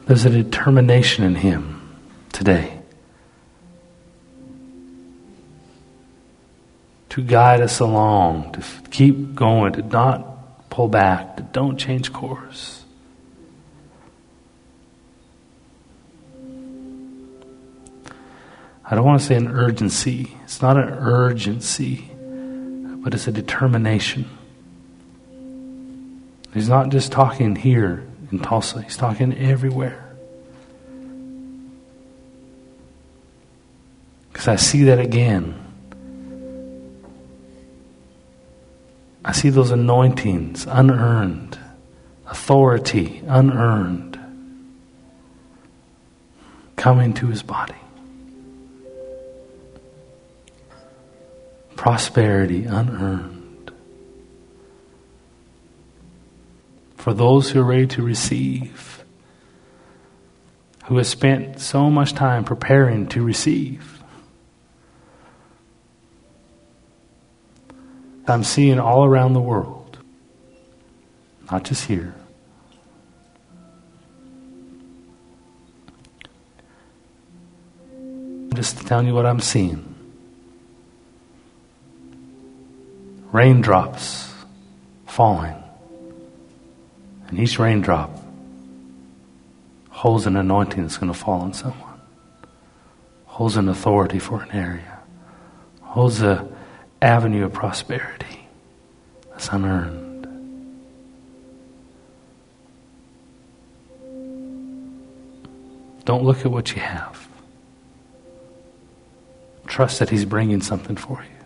There's a determination in Him today to guide us along, to keep going, to not pull back, to don't change course. I don't want to say an urgency. It's not an urgency, but it's a determination. He's not just talking here in Tulsa. He's talking everywhere. Because I see that again. I see those anointings, unearned. Authority, unearned. Coming to His body. Prosperity, unearned. For those who are ready to receive, who have spent so much time preparing to receive. I'm seeing all around the world, not just here. I'm just telling you what I'm seeing. Raindrops falling. And each raindrop holds an anointing that's going to fall on someone. Holds an authority for an area. Holds an avenue of prosperity that's unearned. Don't look at what you have. Trust that He's bringing something for you.